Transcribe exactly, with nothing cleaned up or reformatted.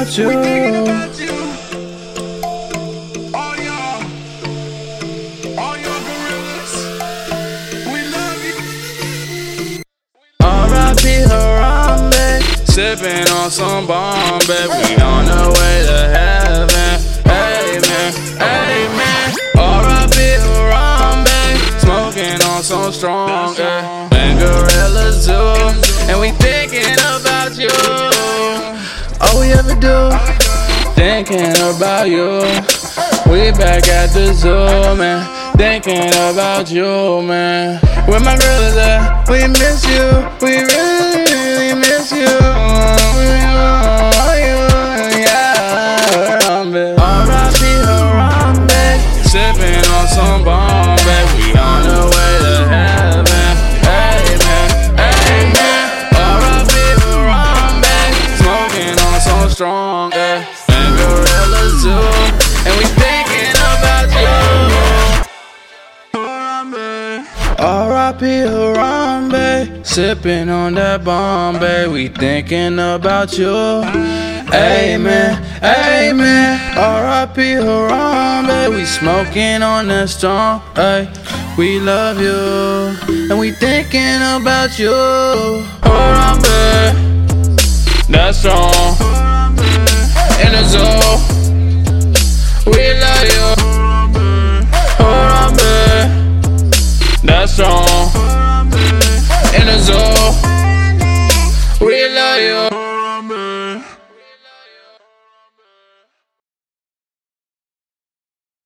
about you. All y'all, all y'all gorillas, we love you. R I P Harambe, sipping on some Bombay. We on the way to heaven. Amen, amen. R I P Harambe, smoking on some strong, yeah. And Gorilla Zoo, and we thinking about you. All we ever do, thinking about you. We back at the zoo, man, thinking about you, man. Where my girl is at? We miss you, we really, really miss you. Yeah, Harambe. R I P Harambe, sipping on some Bombay. We on the way to heaven. Amen, amen. R I P Harambe, smoking on some strong, yeah. And Gorilla Zoo, and we thinking about you. Harambe. R I P Harambe, sipping on that Bombay. We thinking about you. Amen, amen. R I P Harambe, we smoking on that strong. Ay, we love you, and we thinking about you. Harambe, that's strong. In the zoo, we